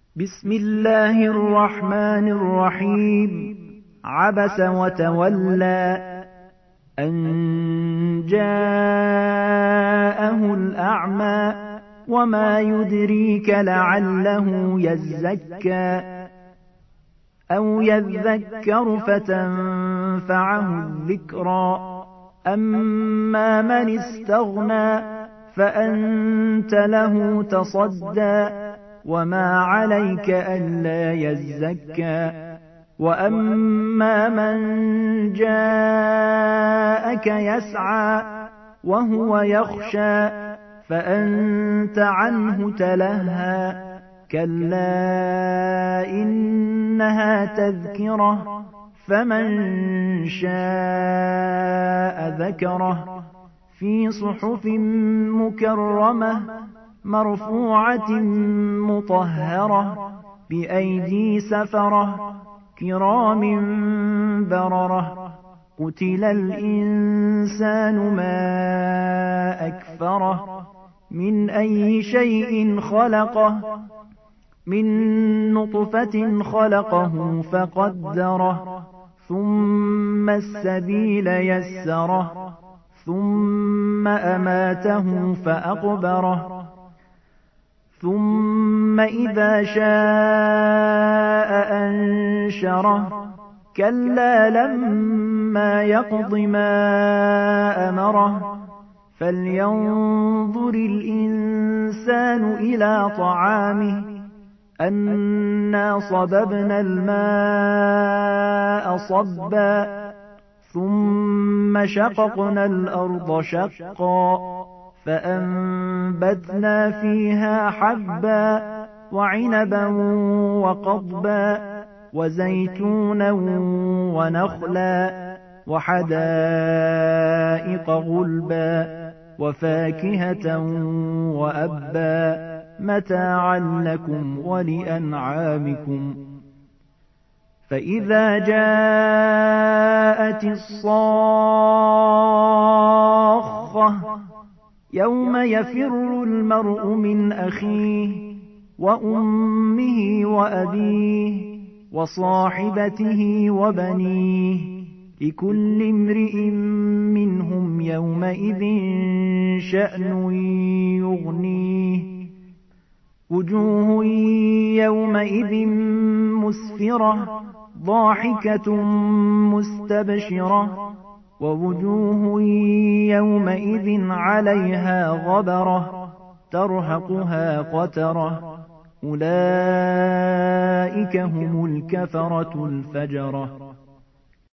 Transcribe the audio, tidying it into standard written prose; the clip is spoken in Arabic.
بسم الله الرحمن الرحيم. عبس وتولى أن جاءه الأعمى وما يدريك لعله يزكى أو يذكر فتنفعه الذكرى. أما من استغنى فأنت له تصدى وما عليك ألا يزكى. وأما من جاءك يسعى وهو يخشى فأنت عنه تلهى. كلا إنها تذكرة فمن شاء ذكره في صحف مكرمة مرفوعة مطهرة بأيدي سفرة كرام بررة. قتل الإنسان ما أكفره من أي شيء خلقه من نطفة خلقه فقدره ثم السبيل يسره ثم أماته فأقبره ثم إذا شاء أنشره. كلا لما يقض ما أمره فلينظر الإنسان إلى طعامه أنا صببنا الماء صبا ثم شققنا الأرض شقا فأنبتنا فيها حبا وعنبا وقضبا وزيتونا ونخلا وحدائق غلبا وفاكهة وأبا متاعا لكم ولأنعامكم. فإذا جاءت الصاخة يوم يفر المرء من أخيه وأمه وأبيه وصاحبته وبنيه لكل امرئ منهم يومئذ شأن يغنيه. وجوه يومئذ مسفرة ضاحكة مستبشرة ووجوه يومئذ عليها غبرة ترهقها قترة. أولئك هم الكفرة الفجرة.